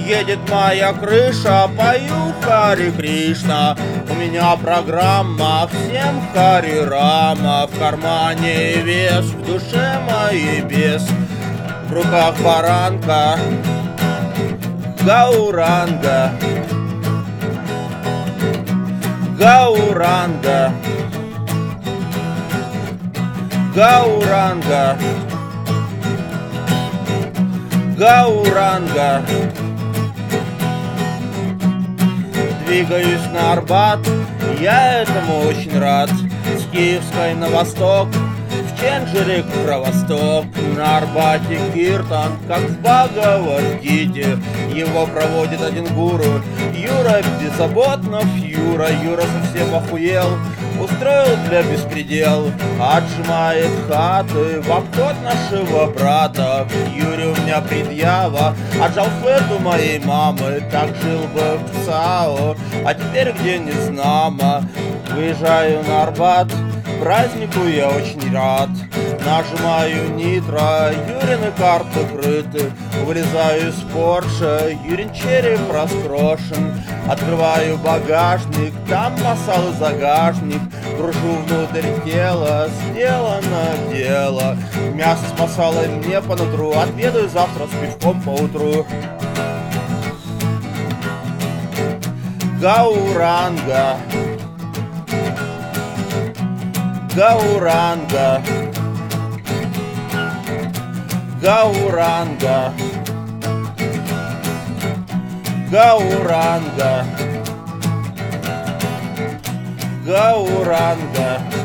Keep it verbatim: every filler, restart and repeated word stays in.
Едет моя крыша, пою Хари Кришна. У меня программа, всем Хари Рама. В кармане вес, в душе моей бес. В руках баранка Гауранга. Гауранга. Гауранга. Гауранга. Двигаюсь на Арбат, я этому очень рад. С Киевской на восток, в Ченджере к Кровосток. На Арбате киртан, как в Бхагавад-гите. Его проводит один гуру, Юра Беззаботнов. Юра, Юра совсем охуел, устроил для беспредел. Отжимает хаты в обход нашего брата. Юре у меня предъява, отжал флету моей мамы. Так жил бы в ЦАО, а теперь где не знамо. Выезжаю на Арбат, празднику я очень рад. Нажимаю нитро, Юрины карты крыты. Вылезаю из Порше, Юрин череп раскрошен. Открываю багажник, там масал и загажник. Гружу внутрь тела, сделано дело. Мясо с масалой мне по нутру, отведаю завтра с пивком поутру. Гауранга. Гауранга. Гауранга. Гауранга. Гауранга.